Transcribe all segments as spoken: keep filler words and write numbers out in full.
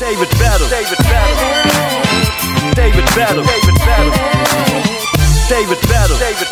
David Battle, David Battle, David Battle, David Battle, David Battle, David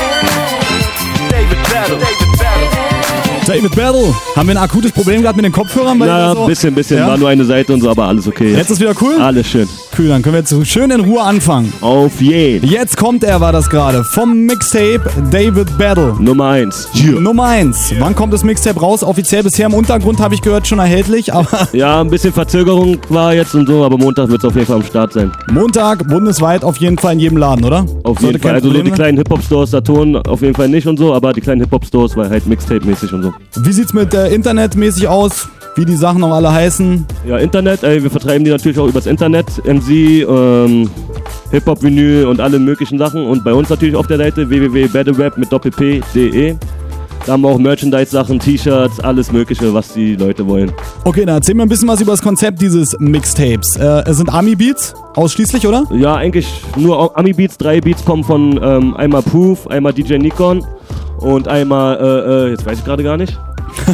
Battle, David Battle, David Battle. David Battle. Haben wir ein akutes Problem gehabt mit den Kopfhörern? Ja, ein so? bisschen, bisschen. Ja? War nur eine Seite und so, aber alles okay. Jetzt, jetzt ist wieder cool? Alles schön. Cool, dann können wir jetzt schön in Ruhe anfangen. Auf jeden. Jetzt kommt er, war das gerade, vom Mixtape David Battle. Nummer eins. Yeah. Nummer eins. Wann kommt das Mixtape raus? Offiziell bisher im Untergrund, habe ich gehört, schon erhältlich, aber... Ja, ein bisschen Verzögerung war jetzt und so, aber Montag wird es auf jeden Fall am Start sein. Montag, bundesweit, auf jeden Fall in jedem Laden, oder? Auf jeden Fall. Also so die kleinen Hip-Hop-Stores, Saturn auf jeden Fall nicht und so, aber die kleinen Hip-Hop-Stores war halt Mixtape-mäßig und so. Wie sieht's mit äh, Internetmäßig aus? Wie die Sachen auch alle heißen? Ja, Internet, ey, wir vertreiben die natürlich auch übers Internet. M C, ähm, Hip-Hop-Vinyl und alle möglichen Sachen. Und bei uns natürlich auf der Seite w w w punkt battlerap mit doppel-p punkt de. Da haben wir auch Merchandise-Sachen, T-Shirts, alles mögliche, was die Leute wollen. Okay, dann erzähl mir ein bisschen was über das Konzept dieses Mixtapes. Äh, es sind Ami-Beats ausschließlich, oder? Ja, eigentlich nur Ami-Beats. Drei Beats kommen von ähm, einmal Proof, einmal D J Nikon und einmal, äh, äh, jetzt weiß ich gerade gar nicht.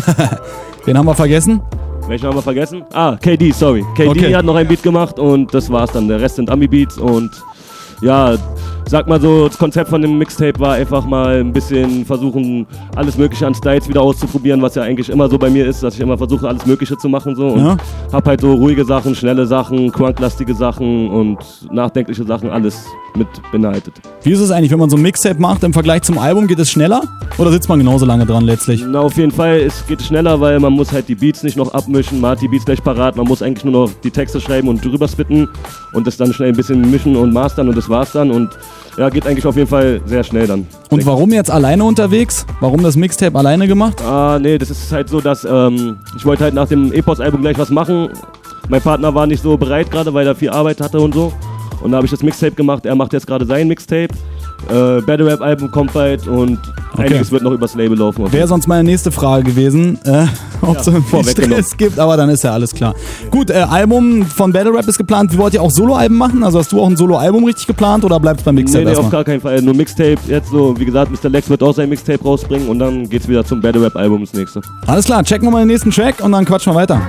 Den haben wir vergessen? Welchen haben wir vergessen? Ah, K D, sorry. K D okay. Hat noch ein Beat gemacht und das war's dann. Der Rest sind Ami-Beats und ja, sag mal so, das Konzept von dem Mixtape war einfach mal ein bisschen versuchen, alles Mögliche an Styles wieder auszuprobieren, was ja eigentlich immer so bei mir ist, dass ich immer versuche, alles Mögliche zu machen so und ja. Hab halt so ruhige Sachen, schnelle Sachen, crunklastige Sachen und nachdenkliche Sachen, alles mit beinhaltet. Wie ist es eigentlich, wenn man so ein Mixtape macht, im Vergleich zum Album, geht es schneller oder sitzt man genauso lange dran letztlich? Na, auf jeden Fall, es geht schneller, weil man muss halt die Beats nicht noch abmischen, man hat die Beats gleich parat, man muss eigentlich nur noch die Texte schreiben und drüber spitten und das dann schnell ein bisschen mischen und mastern und das war's dann und ja, geht eigentlich auf jeden Fall sehr schnell dann. Und warum jetzt alleine unterwegs? Warum das Mixtape alleine gemacht? Ah, nee, das ist halt so, dass ähm, ich wollte halt nach dem Epos-Album gleich was machen. Mein Partner war nicht so bereit gerade, weil er viel Arbeit hatte und so. Und da habe ich das Mixtape gemacht, er macht jetzt gerade sein Mixtape. Äh, Battle Rap Album kommt bald und okay. Einiges wird noch übers Label laufen. Wäre sonst meine nächste Frage gewesen, äh, ob es ja, so viel Stress gibt, aber dann ist ja alles klar. Gut, äh, Album von Battle Rap ist geplant. Wie wollt ihr auch Solo-Alben machen? Also hast du auch ein Solo-Album richtig geplant oder bleibst beim Mixtape? Nee, nee, auf gar keinen Fall. Nur Mixtape. Jetzt so, wie gesagt, Mister Lex wird auch sein Mixtape rausbringen und dann geht's wieder zum Battle Rap Album, das nächste. Alles klar, checken wir mal den nächsten Track und dann quatschen wir weiter.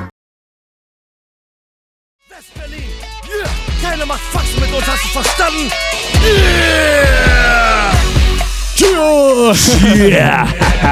West-Berlin, yeah! Keiner macht Faxen mit uns, hast du verstanden? Yeah! Yeah!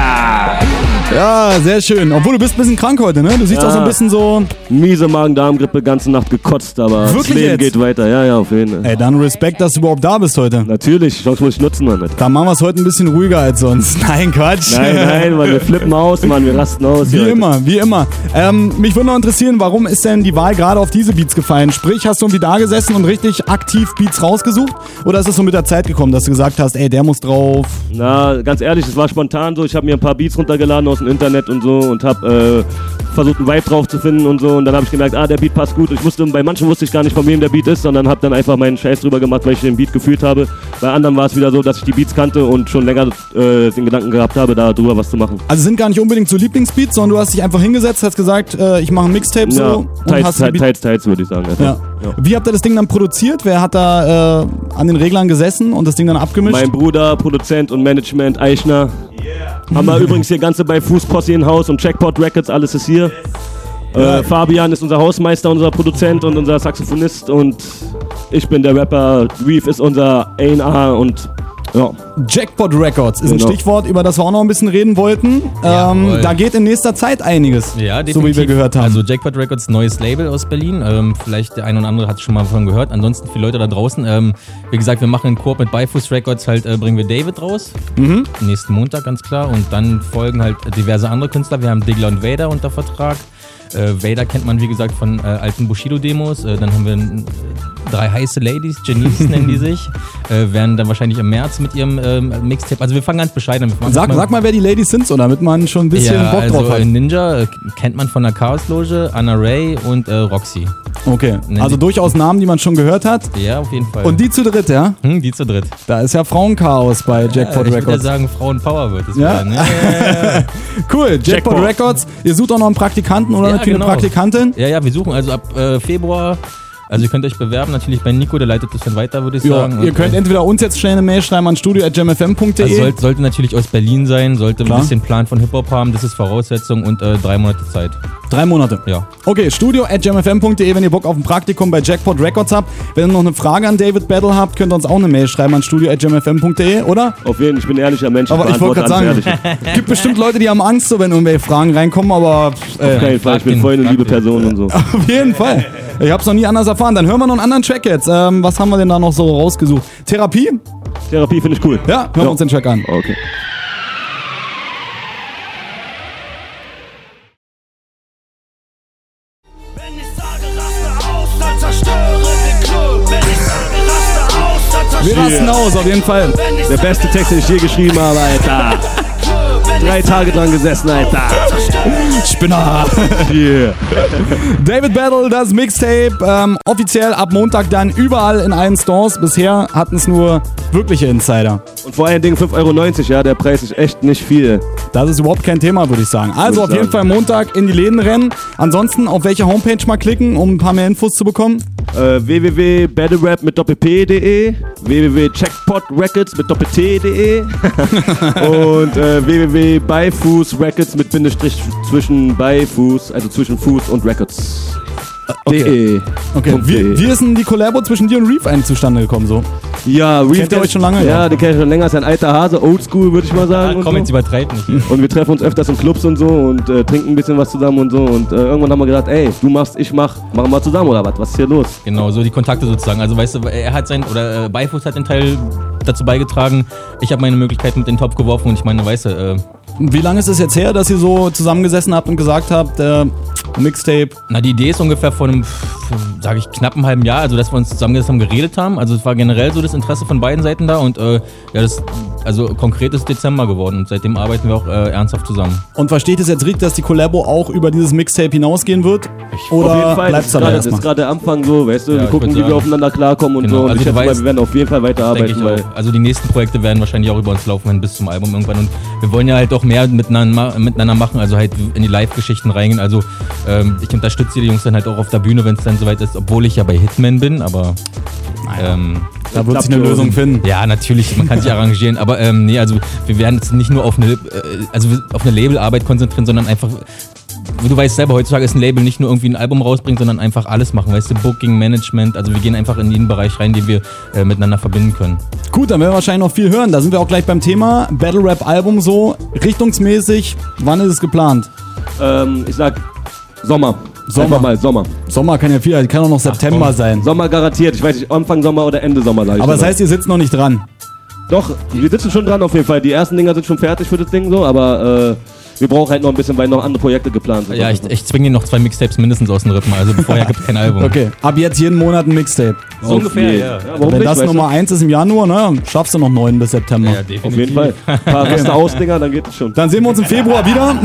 Ja, sehr schön. Obwohl, du bist ein bisschen krank heute, ne? Du siehst ja auch so ein bisschen so... Miese Magen-Darm-Grippe, ganze Nacht gekotzt, aber wirklich das Leben jetzt? geht weiter. Ja, ja, auf jeden Fall. Ey, dann Respekt, dass du überhaupt da bist heute. Natürlich, die Chance muss ich nutzen, Mann. Dann machen wir es heute ein bisschen ruhiger als sonst. Nein, Quatsch. Nein, nein, Mann, wir flippen aus, Mann, wir rasten aus. Wie immer, wie immer. Ähm, mich würde noch interessieren, warum ist denn die Wahl gerade auf diese Beats gefallen? Sprich, hast du irgendwie da gesessen und richtig aktiv Beats rausgesucht? Oder ist es so mit der Zeit gekommen, dass du gesagt hast, ey, der muss drauf? Na, ganz ehrlich, es war spontan so. Ich habe mir ein paar Beats runtergeladen aus dem Internet und so und habe äh, versucht, einen Vibe drauf zu finden und so. Und dann habe ich gemerkt, ah, der Beat passt gut. Ich wusste, bei manchen wusste ich gar nicht, von wem der Beat ist, sondern habe dann einfach meinen Scheiß drüber gemacht, weil ich den Beat gefühlt habe. Bei anderen war es wieder so, dass ich die Beats kannte und schon länger äh, den Gedanken gehabt habe, da drüber was zu machen. Also sind gar nicht unbedingt so Lieblingsbeats, sondern du hast dich einfach hingesetzt, hast gesagt, äh, ich mache ein Mixtape so. Ja, und teils, hast teils, teils, teils, würde ich sagen. Ja. Ja. Wie habt ihr das Ding dann produziert? Wer hat da äh, an den Reglern gesessen und das Ding dann abgemischt? Mein Bruder, Produzent und Management, Eichner. Yeah. Haben wir übrigens hier ganze bei Fußposse in Haus und Jackpot Records, alles ist hier. Äh, Fabian ist unser Hausmeister, unser Produzent und unser Saxophonist und ich bin der Rapper. Reef ist unser A und R und ja. Jackpot Records ist genau. ein Stichwort, über das wir auch noch ein bisschen reden wollten. Ähm, da geht in nächster Zeit einiges, ja, definitiv. So wie wir gehört haben. Also Jackpot Records, neues Label aus Berlin. Ähm, vielleicht der ein oder andere hat schon mal davon gehört. Ansonsten viele Leute da draußen. Ähm, wie gesagt, wir machen einen Koop mit Beifuß Records, halt äh, bringen wir David raus. Mhm. Nächsten Montag, ganz klar. Und dann folgen halt diverse andere Künstler. Wir haben Digler und Vader unter Vertrag. Äh, Vader kennt man, wie gesagt, von äh, alten Bushido-Demos. Äh, dann haben wir äh, drei heiße Ladies, Janice nennen die sich. Äh, werden dann wahrscheinlich im März mit ihrem ähm, Mixtape. Also wir fangen ganz bescheiden an. Sag mal, sag mal, wer die Ladies sind, so, damit man schon ein bisschen ja, Bock also, drauf hat. Ninja äh, kennt man von der Chaos-Loge, Anna Ray und äh, Roxy. Okay, also durchaus Namen, die man schon gehört hat. Ja, auf jeden Fall. Und die zu dritt, ja? Hm, die zu dritt. Da ist ja Frauenchaos bei Jackpot ja, ich Records. Ich würde sagen, Frauenpower wird es ja? wieder. Ne? Yeah. Cool, Jackpot, Jackpot Records. Ihr sucht auch noch einen Praktikanten oder ja, natürlich genau. eine Praktikantin? Ja, ja, wir suchen also ab äh, Februar Also ihr könnt euch bewerben, natürlich bei Nico, der leitet das dann weiter, würde ich Ja, sagen. ihr Und, könnt äh, entweder uns jetzt schnell eine Mail schreiben an studio at jamfm punkt de. also sollte, sollte natürlich aus Berlin sein, sollte Klar. ein bisschen Plan von Hip-Hop haben, das ist Voraussetzung und äh, drei Monate Zeit. Drei Monate. Ja. Okay, studio at jamfm punkt de, wenn ihr Bock auf ein Praktikum bei Jackpot Records habt. Wenn ihr noch eine Frage an David Battle habt, könnt ihr uns auch eine Mail schreiben an studio at jamfm punkt de, oder? Auf jeden Fall, ich bin ein ehrlicher Mensch. Aber ich wollte beantworte gerade alles sagen, Ehrliche. gibt bestimmt Leute, die haben Angst, so wenn irgendwelche Fragen reinkommen, aber äh, Auf keinen Fall, ich bin voll eine liebe Person und so. auf jeden Fall. Ich hab's noch nie anders erfahren. Dann hören wir noch einen anderen Track jetzt. Ähm, was haben wir denn da noch so rausgesucht? Therapie? Therapie finde ich cool. Ja, hören wir Ja. uns den Track an. Okay. Wenn ich sage, raste aus, dann zerstöre den Club. Wenn ich sage, raste aus, dann Wir zerstöre rasten aus, auf jeden Fall. Wenn ich Der beste Text, den ich je geschrieben habe, Alter. Drei Tage dran gesessen, Alter. Spinner. Yeah. David Battle, das Mixtape, ähm, offiziell ab Montag dann überall in allen Stores. Bisher hatten es nur wirkliche Insider. Und vor allen Dingen fünf Euro neunzig, ja, der Preis ist echt nicht viel. Das ist überhaupt kein Thema, würde ich sagen. Also Würde auf ich jeden Fall sagen. Montag in die Läden rennen. Ansonsten auf welche Homepage mal klicken, um ein paar mehr Infos zu bekommen? Äh, w w w punkt battlerap mit doppel p punkt de, w w w punkt checkpot records mit doppel t punkt de und äh, w w w punkt beifuß records mit Bindestrich zwischen Beifuß, also zwischen Fuß und Records. Okay. De. Okay, Punkt wie, de. wie ist denn die Kollabo zwischen dir und Reef eigentlich zustande gekommen so? Ja, Reef, Kennt ihr euch schon lange? Ja, Ja. den kenn ich schon länger. Ist ein alter Hase, oldschool, würde ich mal sagen. und Komm, so. jetzt übertreibt nicht. Und wir treffen uns öfters in Clubs und so und äh, trinken ein bisschen was zusammen und so. Und äh, irgendwann haben wir gedacht, ey, du machst, ich mach, machen wir zusammen oder was? Was ist hier los? Genau, so die Kontakte sozusagen. Also weißt du, er hat sein, oder äh, Beifuß hat den Teil dazu beigetragen. Ich habe meine Möglichkeit mit in den Topf geworfen und ich meine, weißt du, äh, Wie lange ist es jetzt her, dass ihr so zusammengesessen habt und gesagt habt, äh, Mixtape? na, die Idee ist ungefähr vor einem, sage ich, knappen halben Jahr, also dass wir uns zusammengesessen haben, geredet haben. Also es war generell so das Interesse von beiden Seiten da und äh, ja, das, also konkret ist Dezember geworden und seitdem arbeiten wir auch äh, ernsthaft zusammen. Und versteht es jetzt richtig, dass die Kollabo auch über dieses Mixtape hinausgehen wird? Oder Auf jeden Fall, bleibt es das ist aber gerade- das ist erstmal? gerade der Anfang so, weißt du, Ja, wir ich gucken, würd wie wir sagen. aufeinander klarkommen und Genau, so. Und also ich du schätze mal, weißt- wir werden auf jeden Fall Denke weiterarbeiten, ich weil auch. Also die nächsten Projekte werden wahrscheinlich auch über uns laufen werden bis zum Album irgendwann und wir wollen ja halt auch mehr miteinander, miteinander machen, also halt in die Live-Geschichten reingehen. Also ähm, ich unterstütze die Jungs dann halt auch auf der Bühne, wenn es dann soweit ist, obwohl ich ja bei Hitman bin, aber ähm, Da wird sich eine klappt Lösung schon. finden. ja, natürlich, man kann sich arrangieren, aber ähm, nee, also wir werden uns nicht nur auf eine, äh, also auf eine Labelarbeit konzentrieren, sondern einfach, du weißt selber, heutzutage ist ein Label nicht nur irgendwie ein Album rausbringen, sondern einfach alles machen, weißt du, Booking, Management, also wir gehen einfach in jeden Bereich rein, den wir äh, miteinander verbinden können. Gut, dann werden wir wahrscheinlich noch viel hören. Da sind wir auch gleich beim Thema Battle Rap Album so. Richtungsmäßig, wann ist es geplant? ähm, ich sag Sommer. Sommer. Einfach mal Sommer. Sommer kann ja viel, kann auch noch September komm. sein. Sommer garantiert. Ich weiß nicht, Anfang Sommer oder Ende Sommer, sag ich Aber dir das heißt, ihr sitzt noch nicht dran. Doch, wir sitzen schon dran auf jeden Fall. Die ersten Dinger sind schon fertig für das Ding so, aber äh, wir brauchen halt noch ein bisschen, weil noch andere Projekte geplant sind. Ja, ich, ich zwinge dir noch zwei Mixtapes mindestens aus den Rippen, also vorher gibt es kein Album. Okay, ab jetzt jeden Monat ein Mixtape. So ungefähr, jeden. ja. warum Wenn nicht, das weißt du? Nummer eins ist im Januar, ne, schaffst du noch neun bis September. Ja, definitiv. Auf jeden Fall. Ein paar Raster aus Dinger, dann geht es schon. Dann sehen wir uns im Februar wieder.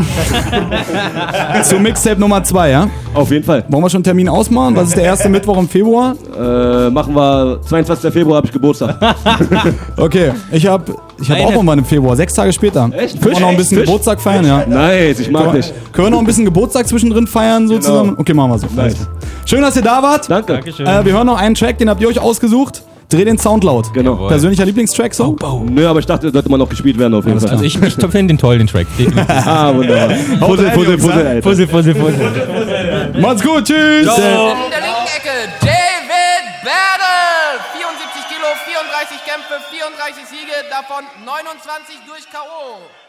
Zu Mixtape Nummer zwei, ja? Auf jeden Fall. Wollen wir schon einen Termin ausmachen? Was ist der erste Mittwoch im Februar? Äh, machen wir zweiundzwanzigsten Februar habe ich Geburtstag. Okay, ich habe ich hab Meine- auch irgendwann im Februar, sechs Tage später. Echt? Können wir noch ein Fisch? bisschen Fisch? Geburtstag feiern, ja? Nice, ich mag dich. Können wir noch ein bisschen Geburtstag zwischendrin feiern, so Genau. zusammen? Okay, machen wir so. Nice. Schön, dass ihr da wart. Danke. Dankeschön. Äh, wir hören noch einen Track, den habt ihr euch ausgesucht. Dreh den Sound laut. Genau. Jawohl. Persönlicher Lieblingstrack so? Nö, aber ich dachte, sollte mal noch gespielt werden auf jeden Fall. Also ich, ich finde den toll, den Track. Definitiv. ah, wunderbar. Puzzle, rein, Puzzle, Jungs, Puzzle, ja? Alter. Puzzle, Puzzle, Puzzle. Macht's gut, tschüss. In der linken Ecke David Battle. vierundsiebzig Kilo, vierunddreißig Kämpfe, vierunddreißig Siege, davon neunundzwanzig durch K O